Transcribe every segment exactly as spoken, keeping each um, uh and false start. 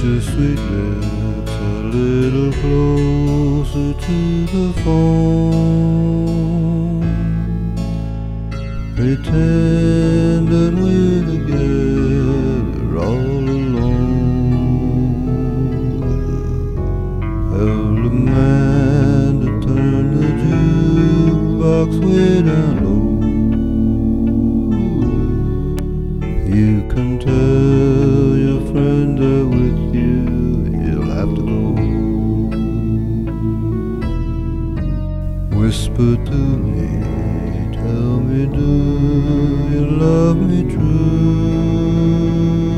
your sweet lips a little closer to the phone. Pretend that we're together all alone. Tell the man to turn the jukebox way down low. You can tell your friend that with you he'll have to go. Whisper to me, tell me, do you love me true?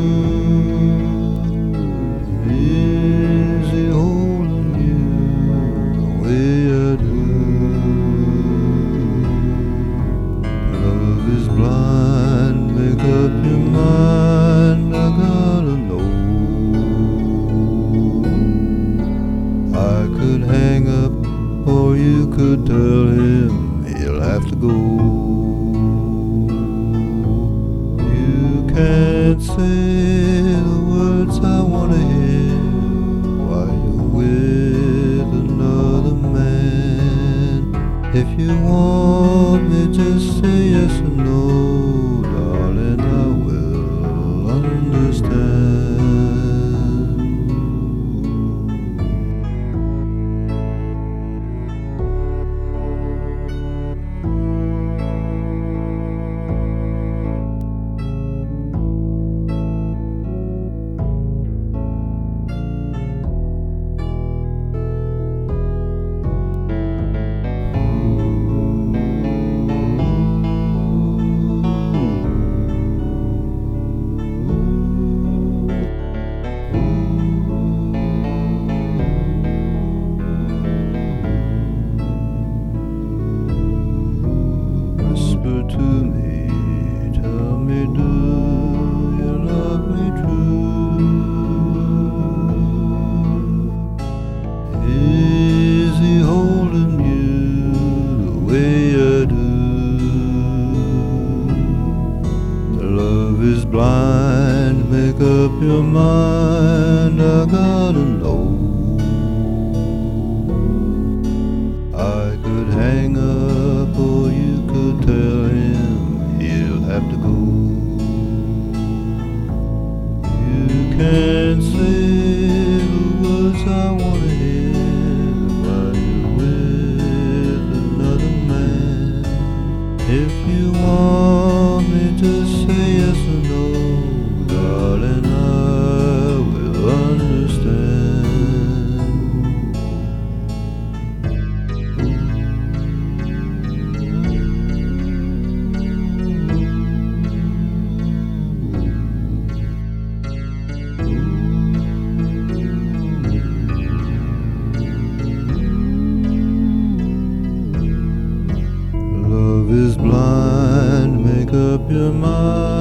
Is he holding you the way I do? Love is blind, make up your mind, I gotta know. I could hang up or you could tell him he'll have to go. You can't say the words I wanna hear while you're with another man. If you want me, just say yes or no, darling, I will understand. Whisper to me, tell me, do you love me true? Is he holding you the way I do? Love is blind, make up your mind, I gotta know. I could hang up or you could tell him he'll have to go. You can't say the words I wanna hear while you're with another man. If you want me, just say yes or no, darling, I will understand. Love is blind, make up your mind.